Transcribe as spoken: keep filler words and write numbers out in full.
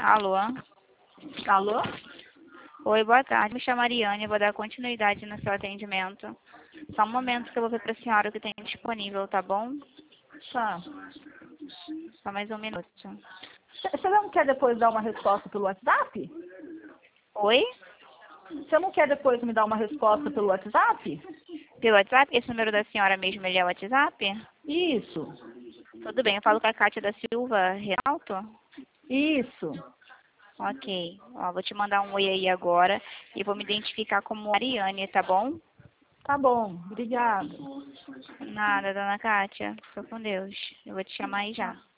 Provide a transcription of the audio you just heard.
Alô? Alô? Oi, boa tarde. Me chamo Ariane, eu vou dar continuidade no seu atendimento. Só um momento que eu vou ver para a senhora o que tem disponível, tá bom? Tá. Só mais um minuto. Você não quer depois dar uma resposta pelo WhatsApp? Oi? Você não quer depois me dar uma resposta pelo WhatsApp? Pelo WhatsApp? Esse número da senhora mesmo, ele é o WhatsApp? Isso. Tudo bem, eu falo com a Kátia da Silva Realto? Isso. Ok. Ó, vou te mandar um oi aí agora e vou me identificar como Ariane, tá bom? Tá bom. Obrigada. Nada, dona Kátia. Fica com Deus. Eu vou te chamar aí já.